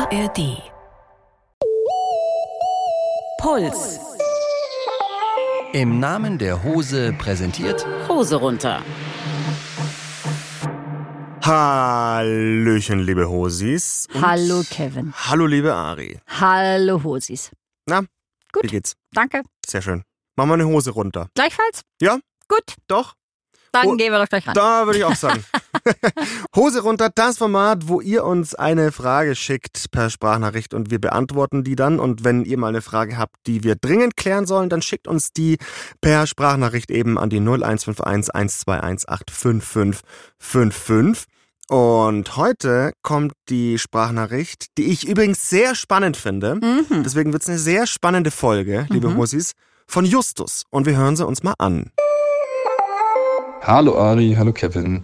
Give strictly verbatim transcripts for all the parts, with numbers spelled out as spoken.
A R D. Puls. Im Namen der Hose präsentiert Hose runter. Hallöchen, liebe Hosis. Und Hallo Kevin. Hallo, liebe Ari. Hallo Hosis. Na, Gut. wie geht's? Danke. Sehr schön. Machen wir eine Hose runter. Gleichfalls? Ja? Gut. Doch? Dann Oh, gehen wir doch gleich ran. Da würde ich auch sagen. Hose runter, das Format, wo ihr uns eine Frage schickt per Sprachnachricht und wir beantworten die dann. Und wenn ihr mal eine Frage habt, die wir dringend klären sollen, dann schickt uns die per Sprachnachricht eben an die null eins fünf eins, eins zwei eins acht fünf fünf fünf fünf. Und heute kommt die Sprachnachricht, die ich übrigens sehr spannend finde. Mhm. Deswegen wird es eine sehr spannende Folge, liebe Mhm. Hosis, von Justus. Und wir hören sie uns mal an. Hallo Ari, hallo Kevin.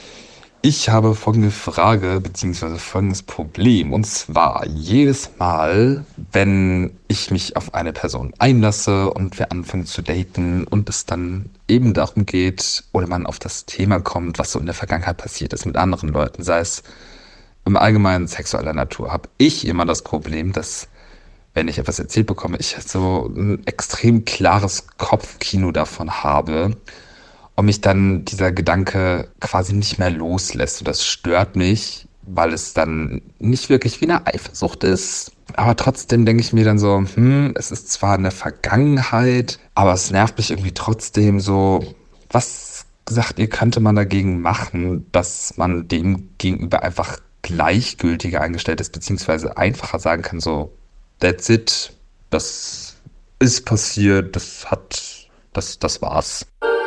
Ich habe folgende Frage bzw. folgendes Problem. Und zwar jedes Mal, wenn ich mich auf eine Person einlasse und wir anfangen zu daten und es dann eben darum geht oder man auf das Thema kommt, was so in der Vergangenheit passiert ist mit anderen Leuten, sei es im Allgemeinen sexueller Natur, habe ich immer das Problem, dass, wenn ich etwas erzählt bekomme, ich so ein extrem klares Kopfkino davon habe, und mich dann dieser Gedanke quasi nicht mehr loslässt. Und das stört mich, weil es dann nicht wirklich wie eine Eifersucht ist. Aber trotzdem denke ich mir dann so, hm, es ist zwar eine Vergangenheit, aber es nervt mich irgendwie trotzdem so. Was, sagt ihr, könnte man dagegen machen, dass man dem gegenüber einfach gleichgültiger eingestellt ist, beziehungsweise einfacher sagen kann, so, that's it, das ist passiert, das hat, das, das war's.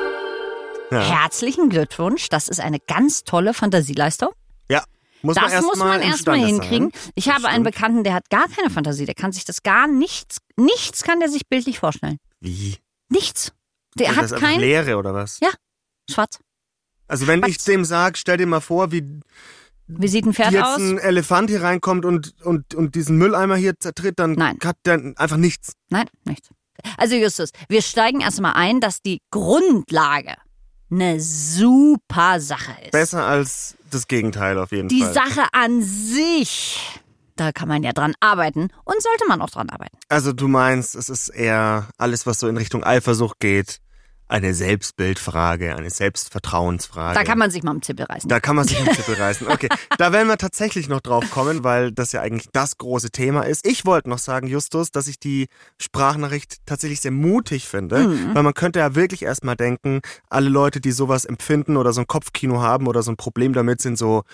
Ja. Herzlichen Glückwunsch. Das ist eine ganz tolle Fantasieleistung. Ja, muss man Das erst muss mal man erstmal imstande hinkriegen. sein. Ich Das habe einen stimmt. Bekannten, der hat gar keine Fantasie. Der kann sich das gar nichts, nichts kann der sich bildlich vorstellen. Wie? Nichts. Der Das hat ist einfach kein Leere oder was? Ja. Schwarz. Also wenn Was? ich dem sage, stell dir mal vor, wie Wie sieht ein Pferd jetzt aus? ein Elefant hier reinkommt und, und, und diesen Mülleimer hier zertritt, dann Nein. hat der einfach nichts. Nein, nichts. Also Justus, wir steigen erstmal ein, dass die Grundlage eine super Sache ist. Besser als das Gegenteil auf jeden Die Fall. Sache an sich, da kann man ja dran arbeiten und sollte man auch dran arbeiten. Also du meinst, es ist eher alles, was so in Richtung Eifersucht geht, eine Selbstbildfrage, eine Selbstvertrauensfrage. Da kann man sich mal am Zippel reißen. Da kann man sich im Zippel reißen. Okay, da werden wir tatsächlich noch drauf kommen, weil das ja eigentlich das große Thema ist. Ich wollte noch sagen, Justus, dass ich die Sprachnachricht tatsächlich sehr mutig finde, Mhm. weil man könnte ja wirklich erstmal denken, alle Leute, die sowas empfinden oder so ein Kopfkino haben oder so ein Problem damit, sind so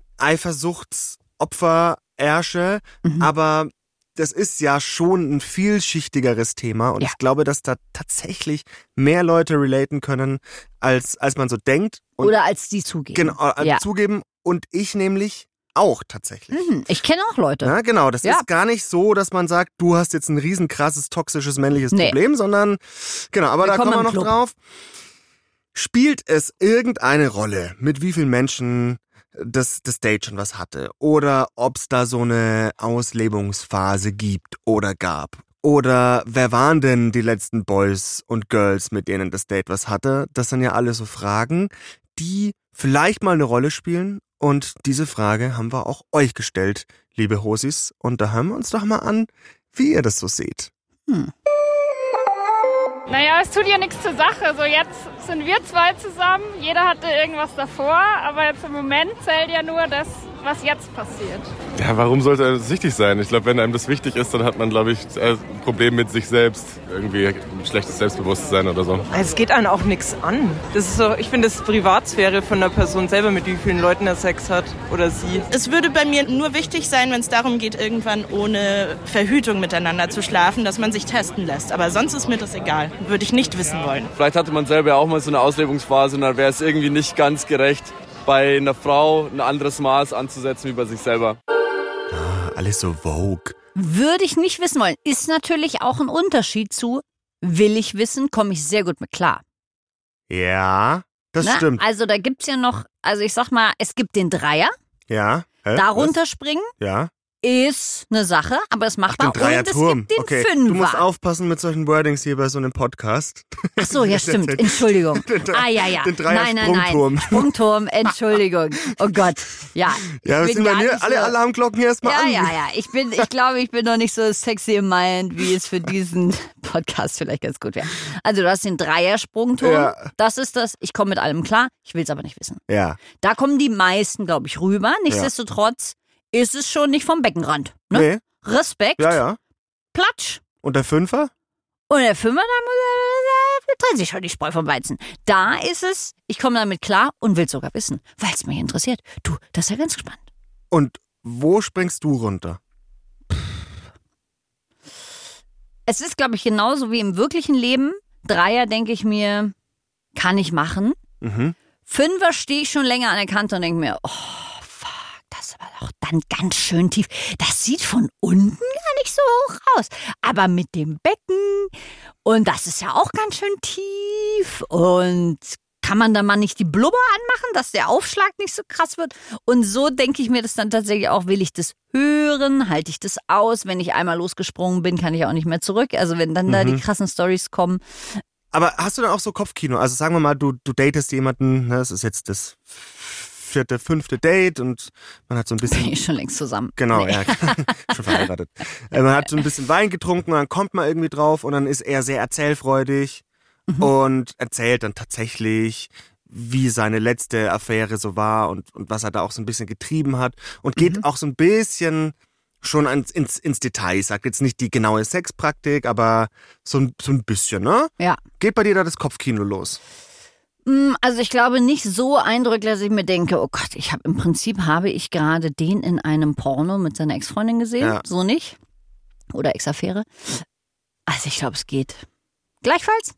Eifersuchtsopfer, Ärsche, Mhm. aber das ist ja schon ein vielschichtigeres Thema und Ja. ich glaube, dass da tatsächlich mehr Leute relaten können, als, als man so denkt. Und Oder als die zugeben. Genau, äh, Ja. zugeben und ich nämlich auch tatsächlich. Mhm. Ich kenne auch Leute. Ja, genau, das Ja. ist gar nicht so, dass man sagt, du hast jetzt ein riesen krasses, toxisches, männliches Nee. Problem, sondern, genau, aber da Willkommen kommen wir im noch Club. drauf. Spielt es irgendeine Rolle, mit wie vielen Menschen das, das Date schon was hatte? Oder ob es da so eine Auslebungsphase gibt oder gab? Oder wer waren denn die letzten Boys und Girls, mit denen das Date was hatte? Das sind ja alle so Fragen, die vielleicht mal eine Rolle spielen. Und diese Frage haben wir auch euch gestellt, liebe Hosis. Und da hören wir uns doch mal an, wie ihr das so seht. Hm. Naja, es tut ja nichts zur Sache. So, jetzt sind wir zwei zusammen, jeder hatte irgendwas davor, aber jetzt im Moment zählt ja nur das, was jetzt passiert. Ja, warum sollte er süchtig sein? Ich glaube, wenn einem das wichtig ist, dann hat man, glaube ich, ein Problem mit sich selbst. Irgendwie ein schlechtes Selbstbewusstsein oder so. Es geht einen auch nichts an. Das ist so, ich finde, das ist Privatsphäre von der Person selber, mit wie vielen Leuten er Sex hat oder sie. Es würde bei mir nur wichtig sein, wenn es darum geht, irgendwann ohne Verhütung miteinander zu schlafen, dass man sich testen lässt. Aber sonst ist mir das egal. Würde ich nicht wissen wollen. Vielleicht hatte man selber auch mal so eine Auslebungsphase und dann wäre es irgendwie nicht ganz gerecht, bei einer Frau ein anderes Maß anzusetzen wie bei sich selber. Ah, alles so Vogue. Würde ich nicht wissen wollen. Ist natürlich auch ein Unterschied zu, will ich wissen, komme ich sehr gut mit klar. Ja, das Ne? stimmt. Also da gibt's ja noch, also ich sag mal, es gibt den Dreier, Ja. Hä? darunter springen, Was? Ja. ist eine Sache, aber es macht Ach, den auch und es Dreierturm. gibt den Okay, Fünfer. du musst aufpassen mit solchen Wordings hier bei so einem Podcast. Ach so, ja stimmt, Entschuldigung. Den Dre- ah ja, ja. den Dreier nein, nein, nein. Sprungturm. Sprungturm, Entschuldigung. Oh Gott, ja. Ja, Ich das bin sind bei gar mir nicht alle so- Alarmglocken hier erstmal Ja, an. ja, ja. Ich bin, ich glaube, ich bin noch nicht so sexy im Mind, wie es für diesen Podcast vielleicht ganz gut wäre. Also du hast den Dreiersprungturm. Ja. Das ist das. Ich komme mit allem klar. Ich will es aber nicht wissen. Ja. Da kommen die meisten, glaube ich, rüber. Nichtsdestotrotz ist es schon nicht vom Beckenrand. Ne? Nee. Respekt. Ja, ja. Platsch. Und der Fünfer? Und der Fünfer, da muss er, da trennt sich schon die Spreu vom Weizen. Da ist es, ich komme damit klar und will sogar wissen, weil es mich interessiert. Du, das ist ja ganz spannend. Und wo springst du runter? Es ist, glaube ich, genauso wie im wirklichen Leben. Dreier, denke ich mir, kann ich machen. Mhm. Fünfer stehe ich schon länger an der Kante und denke mir, oh, fuck, das war doch dann ganz schön tief. Das sieht von unten gar nicht so hoch aus. Aber mit dem Becken und das ist ja auch ganz schön tief. Und kann man da mal nicht die Blubber anmachen, dass der Aufschlag nicht so krass wird? Und so denke ich mir das dann tatsächlich auch, will ich das hören, halte ich das aus? Wenn ich einmal losgesprungen bin, kann ich auch nicht mehr zurück. Also wenn dann da Mhm. die krassen Storys kommen. Aber hast du dann auch so Kopfkino? Also sagen wir mal, du, du datest jemanden, ne, das ist jetzt das vierte, fünfte Date und man hat so ein Bin bisschen... ich schon längst zusammen. Genau, Nee. ja, schon verheiratet. Äh, Man hat so ein bisschen Wein getrunken und dann kommt man irgendwie drauf und dann ist er sehr erzählfreudig Mhm. und erzählt dann tatsächlich, wie seine letzte Affäre so war und, und was er da auch so ein bisschen getrieben hat und geht Mhm. auch so ein bisschen schon ans, ins, ins Detail. Sagt jetzt nicht die genaue Sexpraktik, aber so ein, so ein bisschen, ne? Ja. Geht bei dir da das Kopfkino los? Mm, Also ich glaube nicht so eindrücklich, dass ich mir denke, oh Gott, ich habe im Prinzip habe ich gerade den in einem Porno mit seiner Ex-Freundin gesehen. Ja. So nicht. Oder Ex-Affäre. Also ich glaube, es geht. Gleichfalls?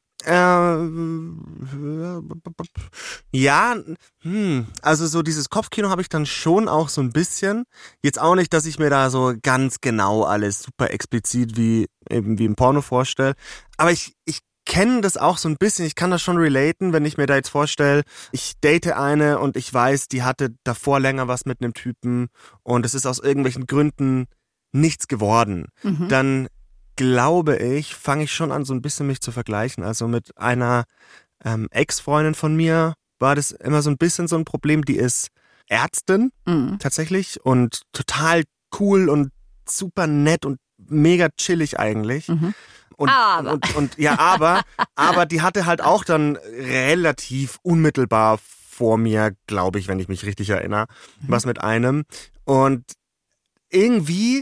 Ähm, ja, hm, also so dieses Kopfkino habe ich dann schon auch so ein bisschen. Jetzt auch nicht, dass ich mir da so ganz genau alles super explizit wie eben wie im Porno vorstelle. Aber ich, ich kenne das auch so ein bisschen. Ich kann das schon relaten, wenn ich mir da jetzt vorstelle, ich date eine und ich weiß, die hatte davor länger was mit einem Typen und es ist aus irgendwelchen Gründen nichts geworden. Mhm. Dann glaube ich, fange ich schon an, so ein bisschen mich zu vergleichen. Also mit einer ähm, Ex-Freundin von mir war das immer so ein bisschen so ein Problem. Die ist Ärztin Mhm. tatsächlich und total cool und super nett und mega chillig eigentlich. Mhm. Und, Aber. Und, und ja, aber, aber die hatte halt auch dann relativ unmittelbar vor mir, glaube ich, wenn ich mich richtig erinnere, Mhm. was mit einem. Und irgendwie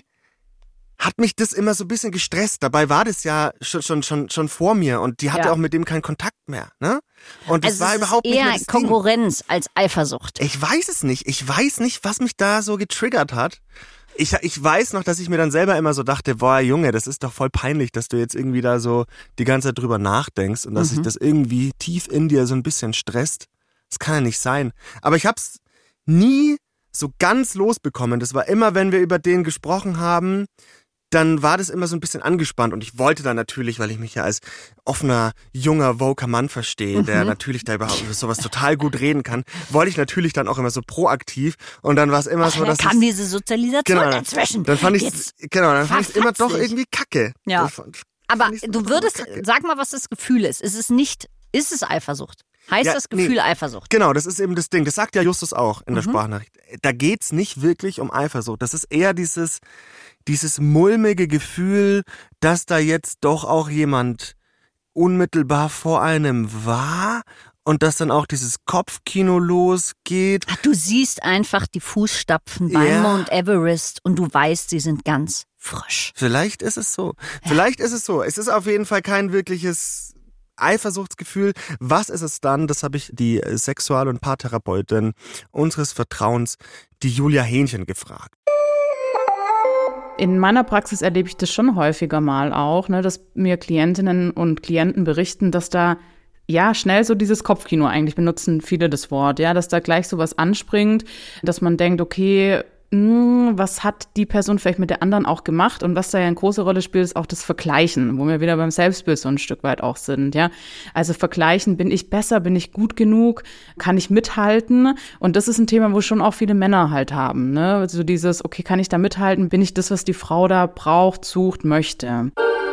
hat mich das immer so ein bisschen gestresst. Dabei war das ja schon, schon, schon, schon vor mir und die hatte Ja. auch mit dem keinen Kontakt mehr. Ne? Und das Also war es überhaupt ist nicht eher mehr das Ding. Konkurrenz als Eifersucht. Ich weiß es nicht. Ich weiß nicht, was mich da so getriggert hat. Ich, ich weiß noch, dass ich mir dann selber immer so dachte, boah, Junge, das ist doch voll peinlich, dass du jetzt irgendwie da so die ganze Zeit drüber nachdenkst und dass sich Mhm. das irgendwie tief in dir so ein bisschen stresst. Das kann ja nicht sein. Aber ich hab's nie so ganz losbekommen. Das war immer, wenn wir über den gesprochen haben, dann war das immer so ein bisschen angespannt und ich wollte dann natürlich, weil ich mich ja als offener, junger, woker Mann verstehe, der Mhm. natürlich da überhaupt über sowas total gut reden kann, wollte ich natürlich dann auch immer so proaktiv und dann war es immer Ach, so, da dass kam ich, diese Sozialisation genau, dazwischen. dann fand ich Jetzt genau, dann fand ich immer doch verfatzt dich. irgendwie kacke. Ja. Das fand- Aber fand ich so du immer würdest, kacke. sag mal, was das Gefühl ist. Ist es nicht, ist es Eifersucht? Heißt Ja, das Gefühl nee. Eifersucht? Genau, das ist eben das Ding. Das sagt ja Justus auch in der Mhm. Sprachnachricht. Da geht's nicht wirklich um Eifersucht. Das ist eher dieses, dieses mulmige Gefühl, dass da jetzt doch auch jemand unmittelbar vor einem war und dass dann auch dieses Kopfkino losgeht. Ach, du siehst einfach die Fußstapfen beim Ja. Mount Everest und du weißt, sie sind ganz frisch. Vielleicht ist es so. Vielleicht ist es so. Es ist auf jeden Fall kein wirkliches Eifersuchtsgefühl. Was ist es dann? Das habe ich die Sexual- und Paartherapeutin unseres Vertrauens, die Julia Hähnchen, gefragt. In meiner Praxis erlebe ich das schon häufiger mal auch, ne, dass mir Klientinnen und Klienten berichten, dass da ja schnell so dieses Kopfkino, eigentlich benutzen viele das Wort, ja, dass da gleich sowas anspringt, dass man denkt, okay, mh, was hat die Person vielleicht mit der anderen auch gemacht? Und was da ja eine große Rolle spielt, ist auch das Vergleichen, wo wir wieder beim Selbstbild so ein Stück weit auch sind, ja. Also vergleichen, bin ich besser, bin ich gut genug, kann ich mithalten? Und das ist ein Thema, wo schon auch viele Männer halt haben, ne? Also dieses, okay, kann ich da mithalten? Bin ich das, was die Frau da braucht, sucht, möchte?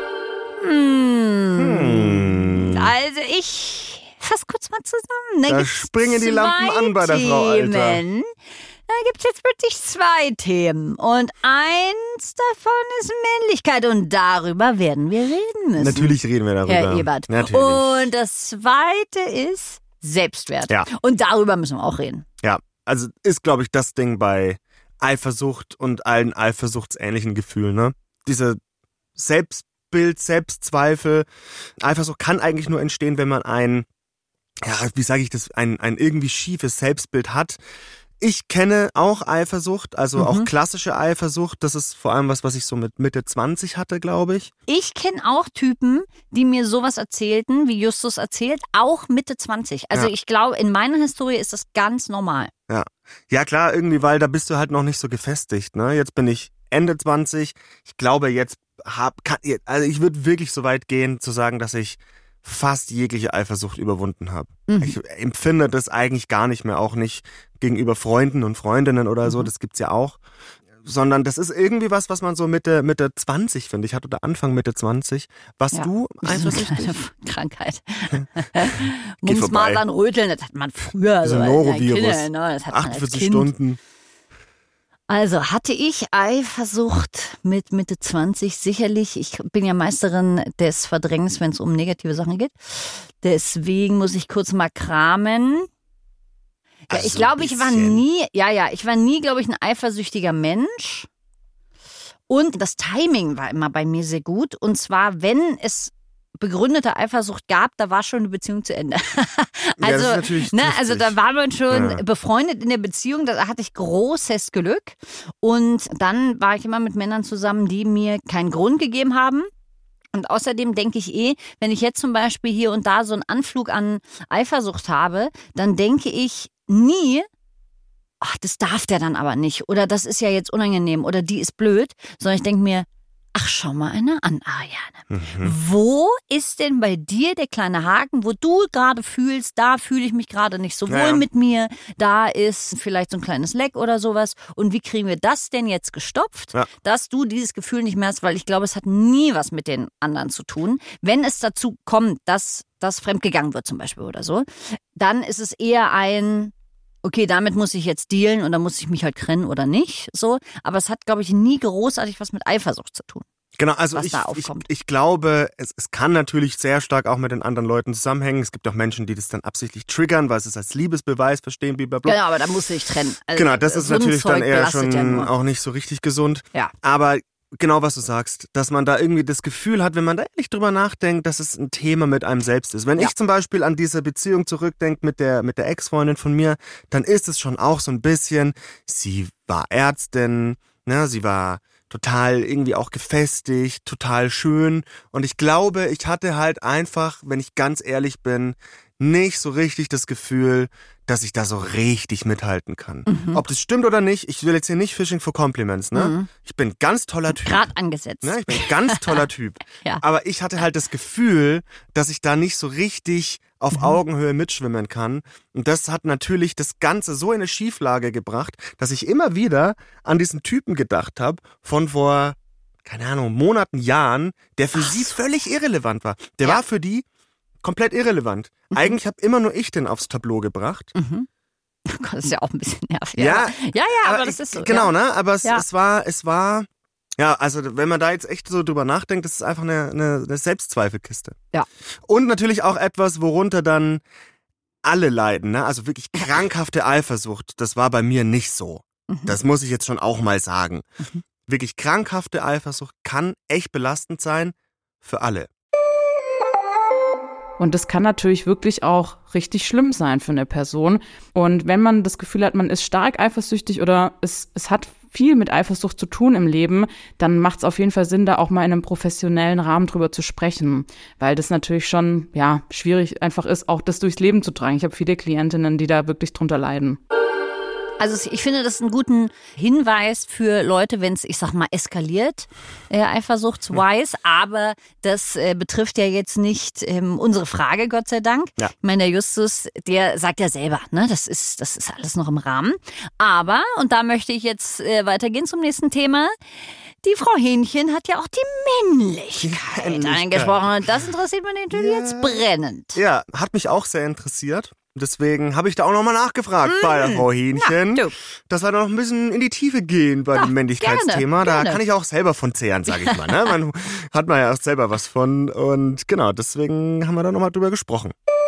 Hm. Also ich fass kurz mal zusammen. Da, da gibt's springen die Lampen an bei der Frau, Alter. Themen. Da gibt es jetzt wirklich zwei Themen. Und eins davon ist Männlichkeit. Und darüber werden wir reden müssen. Natürlich reden wir darüber. Herr Ebert. Natürlich. Und das zweite ist Selbstwert. Ja. Und darüber müssen wir auch reden. Ja, also ist, glaube ich, das Ding bei Eifersucht und allen eifersuchtsähnlichen Gefühlen, ne? Diese Selbstbild, Selbstzweifel. Eifersucht kann eigentlich nur entstehen, wenn man ein, ja, wie sage ich das, ein, ein irgendwie schiefes Selbstbild hat. Ich kenne auch Eifersucht, also Mhm. auch klassische Eifersucht. Das ist vor allem was, was ich so mit Mitte zwanzig hatte, glaube ich. Ich kenne auch Typen, die mir sowas erzählten, wie Justus erzählt, auch Mitte zwanzig. Also Ja. ich glaube, in meiner Historie ist das ganz normal. Ja. Ja, klar, irgendwie, weil da bist du halt noch nicht so gefestigt, ne? Jetzt bin ich Ende zwanzig. Ich glaube, jetzt hab, kann, also ich würde wirklich so weit gehen, zu sagen, dass ich fast jegliche Eifersucht überwunden habe. Mhm. Ich empfinde das eigentlich gar nicht mehr, auch nicht gegenüber Freunden und Freundinnen oder so, Mhm. das gibt's ja auch. Sondern das ist irgendwie was, was man so Mitte, Mitte zwanzig, finde ich, hat oder Anfang Mitte zwanzig. Warst Ja. du Das ist eine eifersüchtig? kleine Krankheit. Geht vorbei. Mumsmasern, Röteln, das hat man früher. Diese so als Norovirus. Kinder, ne? Das hat man als achtundvierzig Kind. Stunden. Also hatte ich Eifersucht mit Mitte zwanzig sicherlich. Ich bin ja Meisterin des Verdrängens, wenn es um negative Sachen geht. Deswegen muss ich kurz mal kramen. Ja, Also ich so glaube, ein ich war bisschen. nie, ja, ja, ich war nie, glaube ich, ein eifersüchtiger Mensch. Und das Timing war immer bei mir sehr gut. Und zwar, wenn es begründete Eifersucht gab, da war schon eine Beziehung zu Ende. das also, ist natürlich ne, also da triftig. war man schon Ja. befreundet in der Beziehung, da hatte ich großes Glück. Und dann war ich immer mit Männern zusammen, die mir keinen Grund gegeben haben. Und außerdem denke ich eh, wenn ich jetzt zum Beispiel hier und da so einen Anflug an Eifersucht habe, dann denke ich nie, ach, das darf der dann aber nicht. Oder das ist ja jetzt unangenehm oder die ist blöd. Sondern ich denke mir, ach, schau mal einer an, Ariane. Mhm. Wo ist denn bei dir der kleine Haken, wo du gerade fühlst, da fühle ich mich gerade nicht so wohl Ja, ja. mit mir, da ist vielleicht so ein kleines Leck oder sowas. Und wie kriegen wir das denn jetzt gestopft, Ja. dass du dieses Gefühl nicht mehr hast? Weil ich glaube, es hat nie was mit den anderen zu tun. Wenn es dazu kommt, dass das fremdgegangen wird zum Beispiel oder so, dann ist es eher ein, okay, damit muss ich jetzt dealen und dann muss ich mich halt trennen oder nicht. So. Aber es hat, glaube ich, nie großartig was mit Eifersucht zu tun. Genau, also was ich, da ich, aufkommt. ich glaube, es, es kann natürlich sehr stark auch mit den anderen Leuten zusammenhängen. Es gibt auch Menschen, die das dann absichtlich triggern, weil sie es als Liebesbeweis verstehen, blablabla. Genau, aber da musst du dich trennen. Also, Genau, das ist so ein natürlich Zeug dann eher belastet ja schon nur. auch nicht so richtig gesund. Ja. Aber genau, was du sagst, dass man da irgendwie das Gefühl hat, wenn man da ehrlich drüber nachdenkt, dass es ein Thema mit einem selbst ist. Wenn Ja. ich zum Beispiel an diese Beziehung zurückdenke mit der, mit der Ex-Freundin von mir, dann ist es schon auch so ein bisschen, sie war Ärztin, ne, sie war total irgendwie auch gefestigt, total schön. Und ich glaube, ich hatte halt einfach, wenn ich ganz ehrlich bin, nicht so richtig das Gefühl, dass ich da so richtig mithalten kann. Mhm. Ob das stimmt oder nicht, ich will jetzt hier nicht Fishing for Compliments, ne? Mhm. Ich bin ein ganz toller Typ. Grad angesetzt. Ne? Ich bin ein ganz toller Typ. Ja. Aber ich hatte halt das Gefühl, dass ich da nicht so richtig auf Mhm. Augenhöhe mitschwimmen kann. Und das hat natürlich das Ganze so in eine Schieflage gebracht, dass ich immer wieder an diesen Typen gedacht habe, von vor, keine Ahnung, Monaten, Jahren, der für sie völlig irrelevant war. Der Ja. war für die komplett irrelevant. Mhm. Eigentlich habe immer nur ich den aufs Tableau gebracht. Mhm. Oh Gott, das ist ja auch ein bisschen nervig. Ja, ja, ja, aber, das ist so. Genau, ja. ne? Aber es, Ja. es war, es war, ja, also wenn man da jetzt echt so drüber nachdenkt, das ist einfach eine, eine, eine Selbstzweifelkiste. Ja. Und natürlich auch etwas, worunter dann alle leiden, ne? Also wirklich krankhafte Eifersucht, das war bei mir nicht so. Mhm. Das muss ich jetzt schon auch mal sagen. Mhm. Wirklich krankhafte Eifersucht kann echt belastend sein für alle. Und das kann natürlich wirklich auch richtig schlimm sein für eine Person. Und wenn man das Gefühl hat, man ist stark eifersüchtig oder es, es hat viel mit Eifersucht zu tun im Leben, dann macht es auf jeden Fall Sinn, da auch mal in einem professionellen Rahmen drüber zu sprechen. Weil das natürlich schon, ja, schwierig einfach ist, auch das durchs Leben zu tragen. Ich habe viele Klientinnen, die da wirklich drunter leiden. Also ich finde das einen guten Hinweis für Leute, wenn es, ich sag mal, eskaliert, äh, eifersuchtsweise. Aber das äh, betrifft ja jetzt nicht ähm, unsere Frage, Gott sei Dank. Ja. Ich meine, der Justus, der sagt ja selber, ne, das ist, das ist alles noch im Rahmen. Aber, und da möchte ich jetzt äh, weitergehen zum nächsten Thema, die Frau Hähnchen hat ja auch die Männlichkeit, Männlichkeit. angesprochen. Und das interessiert mich natürlich Ja. jetzt brennend. Ja, hat mich auch sehr interessiert. Deswegen habe ich da auch nochmal nachgefragt mmh. bei der Frau Hähnchen, ja, dass wir da noch ein bisschen in die Tiefe gehen bei ja, dem Männlichkeitsthema. Gerne, da gerne. kann ich auch selber von zehren, sage ich mal. Ne? Man hat man ja auch selber was von. Und genau, deswegen haben wir da nochmal drüber gesprochen.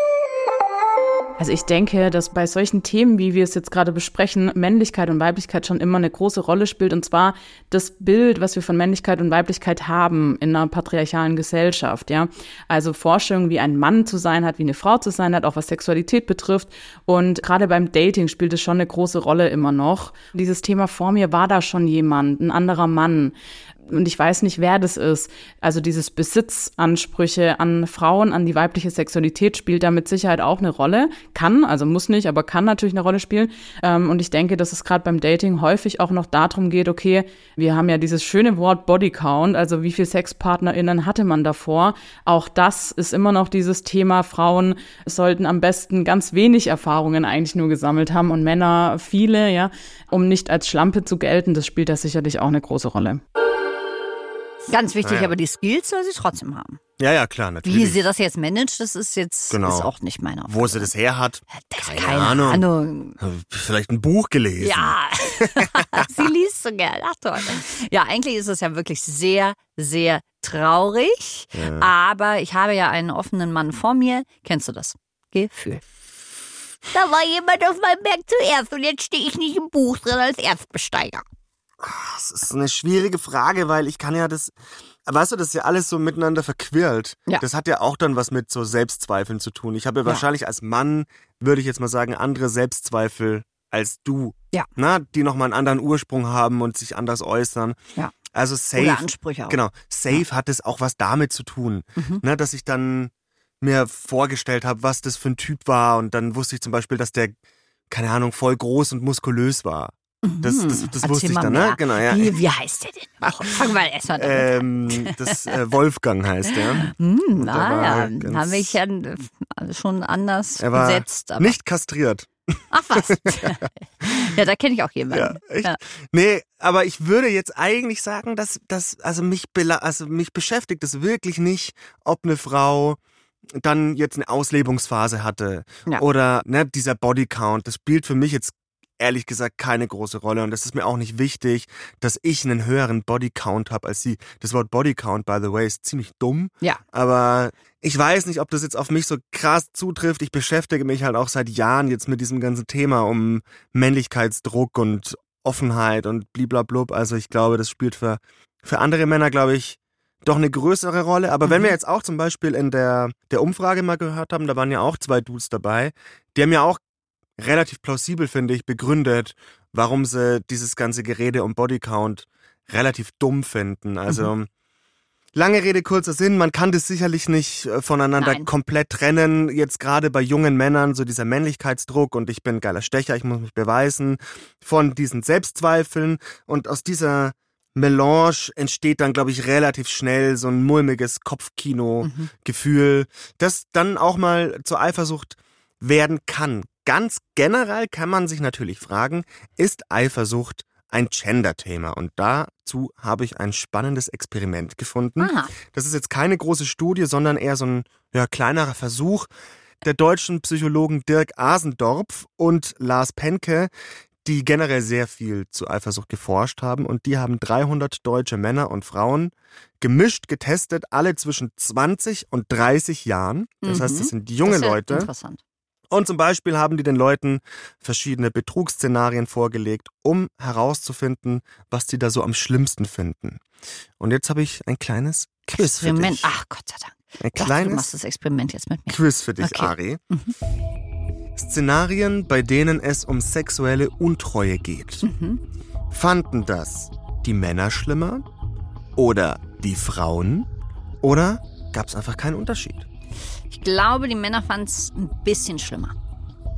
Also ich denke, dass bei solchen Themen, wie wir es jetzt gerade besprechen, Männlichkeit und Weiblichkeit schon immer eine große Rolle spielt. Und zwar das Bild, was wir von Männlichkeit und Weiblichkeit haben in einer patriarchalen Gesellschaft. Ja, also Vorstellungen, wie ein Mann zu sein hat, wie eine Frau zu sein hat, auch was Sexualität betrifft. Und gerade beim Dating spielt es schon eine große Rolle immer noch. Dieses Thema vor mir war da schon jemand, ein anderer Mann. Und ich weiß nicht, wer das ist. Also dieses Besitzansprüche an Frauen, an die weibliche Sexualität spielt da mit Sicherheit auch eine Rolle. Kann, also muss nicht, aber kann natürlich eine Rolle spielen. Und ich denke, dass es gerade beim Dating häufig auch noch darum geht, okay, wir haben ja dieses schöne Wort Bodycount, also wie viele SexpartnerInnen hatte man davor. Auch das ist immer noch dieses Thema, Frauen sollten am besten ganz wenig Erfahrungen eigentlich nur gesammelt haben und Männer viele, ja, um nicht als Schlampe zu gelten. Das spielt da sicherlich auch eine große Rolle. Ganz wichtig, Naja. aber die Skills soll sie trotzdem haben. Ja, ja, klar, natürlich. Wie sie das jetzt managt, das ist jetzt Genau. ist auch nicht meine Aufgabe. Wo sie das her hat, Das- keine, keine Ahnung. Ahnung. Vielleicht ein Buch gelesen. Ja, sie liest so gern. Ach toll. Ja, eigentlich ist es ja wirklich sehr, sehr traurig. Ja. Aber ich habe ja einen offenen Mann vor mir. Kennst du das Gefühl? Da war jemand auf meinem Berg zuerst und jetzt stehe ich nicht im Buch drin als Erstbesteiger. Das ist eine schwierige Frage, weil ich kann ja das, weißt du, das ist ja alles so miteinander verquirlt. Ja. Das hat ja auch dann was mit so Selbstzweifeln zu tun. Ich habe ja Ja. wahrscheinlich als Mann, würde ich jetzt mal sagen, andere Selbstzweifel als du. Ja. Na, die nochmal einen anderen Ursprung haben und sich anders äußern. Ja. Also safe. Oder Ansprüche auch. Genau. Safe hat es auch was damit zu tun. Mhm. Ne, dass ich dann mir vorgestellt habe, was das für ein Typ war. Und dann wusste ich zum Beispiel, dass der, keine Ahnung, voll groß und muskulös war. Das, das, das Erzähl wusste ich mal dann, mehr. ne? Genau, ja. Wie, wie heißt der denn? Ach, fang mal erst mal damit an. Ähm, das äh, Wolfgang heißt er. Hm, Und der war ah, ja, ganz- habe ich ja äh, schon anders Er war gesetzt. Aber nicht kastriert. ach was. Ja, da kenne ich auch jemanden. Ja, echt? Ja. Nee, aber ich würde jetzt eigentlich sagen, dass, dass also, mich bela- also mich beschäftigt es wirklich nicht, ob eine Frau dann jetzt eine Auslebungsphase hatte. Ja. Oder ne, dieser Bodycount. Das spielt für mich jetzt ehrlich gesagt keine große Rolle. Und das ist mir auch nicht wichtig, dass ich einen höheren Bodycount habe als sie. Das Wort Bodycount, by the way, ist ziemlich dumm. Ja. Aber ich weiß nicht, ob das jetzt auf mich so krass zutrifft. Ich beschäftige mich halt auch seit Jahren jetzt mit diesem ganzen Thema um Männlichkeitsdruck und Offenheit und bliblablub. Also ich glaube, das spielt für, für andere Männer, glaube ich, doch eine größere Rolle. Aber Mhm. wenn wir jetzt auch zum Beispiel in der, der Umfrage mal gehört haben, da waren ja auch zwei Dudes dabei, die haben ja auch relativ plausibel, finde ich, begründet, warum sie dieses ganze Gerede um Bodycount relativ dumm finden. Also Mhm. lange Rede, kurzer Sinn, man kann das sicherlich nicht äh, voneinander Nein. komplett trennen. Jetzt gerade bei jungen Männern, so dieser Männlichkeitsdruck und ich bin ein geiler Stecher, ich muss mich beweisen, von diesen Selbstzweifeln. Und aus dieser Melange entsteht dann, glaube ich, relativ schnell so ein mulmiges Kopfkino-Gefühl, das dann auch mal zur Eifersucht werden kann. Ganz generell kann man sich natürlich fragen, ist Eifersucht ein Gender-Thema? Und dazu habe ich ein spannendes Experiment gefunden. Aha. Das ist jetzt keine große Studie, sondern eher so ein ja, kleinerer Versuch der deutschen Psychologen Dirk Asendorf und Lars Penke, die generell sehr viel zu Eifersucht geforscht haben. Und die haben dreihundert deutsche Männer und Frauen gemischt getestet, alle zwischen zwanzig und dreißig Jahren. Das Mhm. heißt, das sind junge Das ist ja Leute. Interessant. Und zum Beispiel haben die den Leuten verschiedene Betrugsszenarien vorgelegt, um herauszufinden, was die da so am schlimmsten finden. Und jetzt habe ich ein kleines Quiz für Experiment. dich. Ach Gott sei Dank. Ein Ich dachte, du kleines machst das Experiment jetzt mit mir. Quiz für dich, Okay. Ari. Szenarien, bei denen es um sexuelle Untreue geht. Mhm. Fanden das die Männer schlimmer oder die Frauen? Oder gab es einfach keinen Unterschied? Ich glaube, die Männer fanden es ein bisschen schlimmer.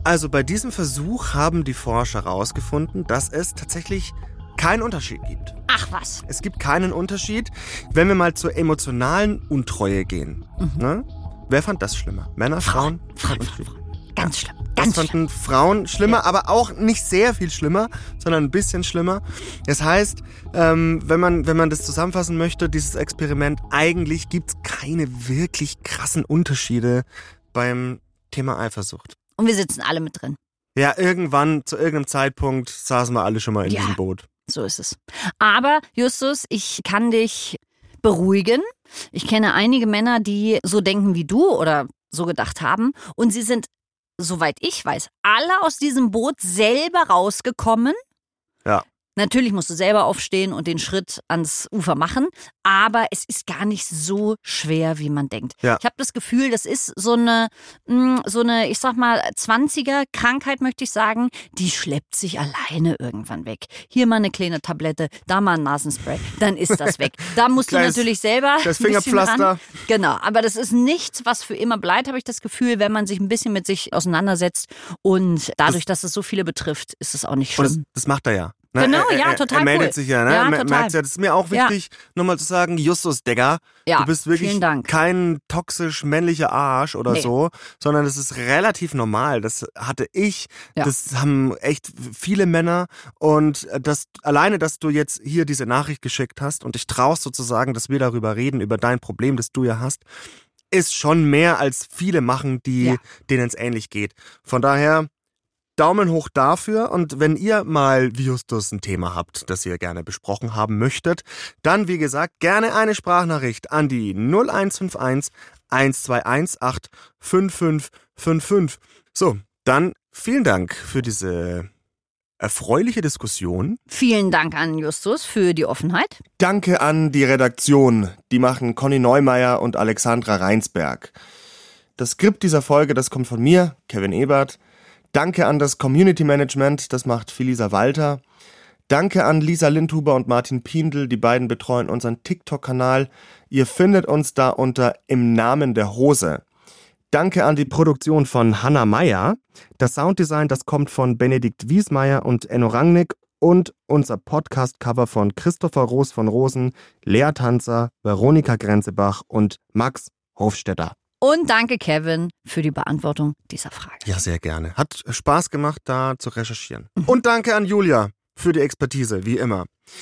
Also bei diesem Versuch haben die Forscher herausgefunden, dass es tatsächlich keinen Unterschied gibt. Ach was. Es gibt keinen Unterschied, wenn wir mal zur emotionalen Untreue gehen. Mhm. Ne? Wer fand das schlimmer? Männer, Frauen? Frauen, Frauen, Frauen. Ganz schlimm. Das fanden Frauen schlimmer, ja. aber auch nicht sehr viel schlimmer, sondern ein bisschen schlimmer. Das heißt, ähm, wenn man, wenn man das zusammenfassen möchte, dieses Experiment, eigentlich gibt es keine wirklich krassen Unterschiede beim Thema Eifersucht. Und wir sitzen alle mit drin. Ja, irgendwann, zu irgendeinem Zeitpunkt saßen wir alle schon mal in ja, diesem Boot. So ist es. Aber Justus, ich kann dich beruhigen. Ich kenne einige Männer, die so denken wie du oder so gedacht haben. Und sie sind, soweit ich weiß, alle aus diesem Boot selber rausgekommen. Ja. Natürlich musst du selber aufstehen und den Schritt ans Ufer machen, aber es ist gar nicht so schwer, wie man denkt. Ja. Ich habe das Gefühl, das ist so eine, so eine, ich sag mal, zwanziger-Krankheit, möchte ich sagen, die schleppt sich alleine irgendwann weg. Hier mal eine kleine Tablette, da mal ein Nasenspray, dann ist das weg. Da musst du natürlich selber das Fingerpflaster. Genau, aber das ist nichts, was für immer bleibt, habe ich das Gefühl, wenn man sich ein bisschen mit sich auseinandersetzt und dadurch, das, dass es so viele betrifft, ist es auch nicht schlimm. Das, das macht er ja. Ne? Genau, ja, total Er meldet cool. sich ja, ne? Ja, er total. merkt ja, das ist mir auch wichtig, ja. nochmal zu sagen, Justus, Digga, ja, du bist wirklich kein toxisch männlicher Arsch oder nee. so, sondern das ist relativ normal. Das hatte ich, ja. das haben echt viele Männer und das alleine, dass du jetzt hier diese Nachricht geschickt hast und dich traust sozusagen, dass wir darüber reden, über dein Problem, das du ja hast, ist schon mehr als viele machen, die ja. denen es ähnlich geht. Von daher Daumen hoch dafür und wenn ihr mal wie Justus ein Thema habt, das ihr gerne besprochen haben möchtet, dann wie gesagt gerne eine Sprachnachricht an die null eins fünf eins, eins zwei eins acht, fünf fünf fünf fünf. So, dann vielen Dank für diese erfreuliche Diskussion. Vielen Dank an Justus für die Offenheit. Danke an die Redaktion, die machen Conny Neumeier und Alexandra Reinsberg. Das Skript dieser Folge, das kommt von mir, Kevin Ebert. Danke an das Community Management, das macht Felisa Walter. Danke an Lisa Lindhuber und Martin Piendl, die beiden betreuen unseren TikTok-Kanal. Ihr findet uns da unter Im Namen der Hose. Danke an die Produktion von Hanna Meyer. Das Sounddesign, das kommt von Benedikt Wiesmeier und Enno Rangnick. Und unser Podcast-Cover von Christopher Roos von Rosen, Lea Tanzer, Veronika Grenzebach und Max Hofstetter. Und danke, Kevin, für die Beantwortung dieser Frage. Ja, sehr gerne. Hat Spaß gemacht, da zu recherchieren. Mhm. Und danke an Julia für die Expertise, wie immer.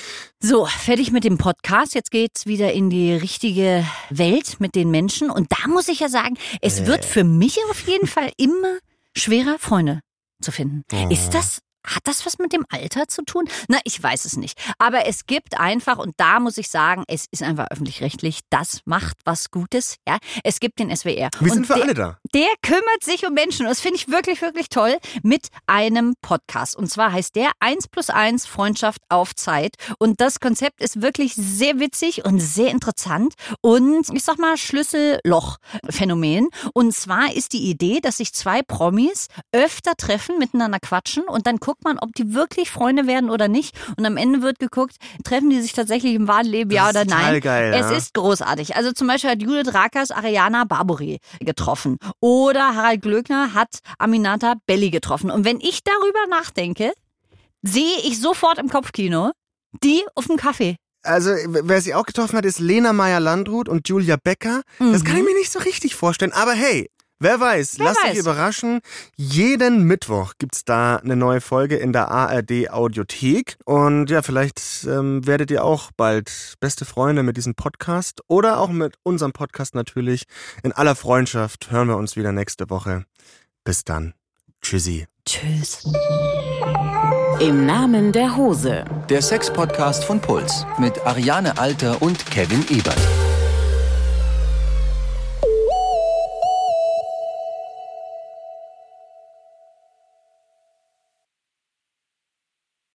So, fertig mit dem Podcast. Jetzt geht's wieder in die richtige Welt mit den Menschen. Und da muss ich ja sagen, es äh. wird für mich auf jeden Fall immer schwerer, Freunde zu finden. Oh. Ist das... Hat das was mit dem Alter zu tun? Na, ich weiß es nicht. Aber es gibt einfach, und da muss ich sagen, es ist einfach öffentlich-rechtlich, das macht was Gutes. Ja, es gibt den S W R. Wir sind und für der, alle da. Der kümmert sich um Menschen. Und das finde ich wirklich, wirklich toll mit einem Podcast. Und zwar heißt der eins plus eins Freundschaft auf Zeit. Und das Konzept ist wirklich sehr witzig und sehr interessant. Und ich sag mal Schlüsselloch-Phänomen. Und zwar ist die Idee, dass sich zwei Promis öfter treffen, miteinander quatschen und dann gucken, man, ob die wirklich Freunde werden oder nicht. Und am Ende wird geguckt, treffen die sich tatsächlich im wahren Leben, ja oder nein. Total geil, es ja? ist großartig. Also zum Beispiel hat Judith Rakers Ariana Barbouri getroffen. Oder Harald Glöckner hat Aminata Belli getroffen. Und wenn ich darüber nachdenke, sehe ich sofort im Kopfkino die auf dem Kaffee. Also, wer sie auch getroffen hat, ist Lena Meyer-Landrut und Julia Becker. Mhm. Das kann ich mir nicht so richtig vorstellen. Aber hey, wer weiß, Wer lasst weiß. euch überraschen. Jeden Mittwoch gibt's da eine neue Folge in der A R D Audiothek. Und ja, vielleicht ähm, werdet ihr auch bald beste Freunde mit diesem Podcast oder auch mit unserem Podcast natürlich. In aller Freundschaft hören wir uns wieder nächste Woche. Bis dann. Tschüssi. Tschüss. Im Namen der Hose. Der Sex-Podcast von Puls mit Ariane Alter und Kevin Ebert.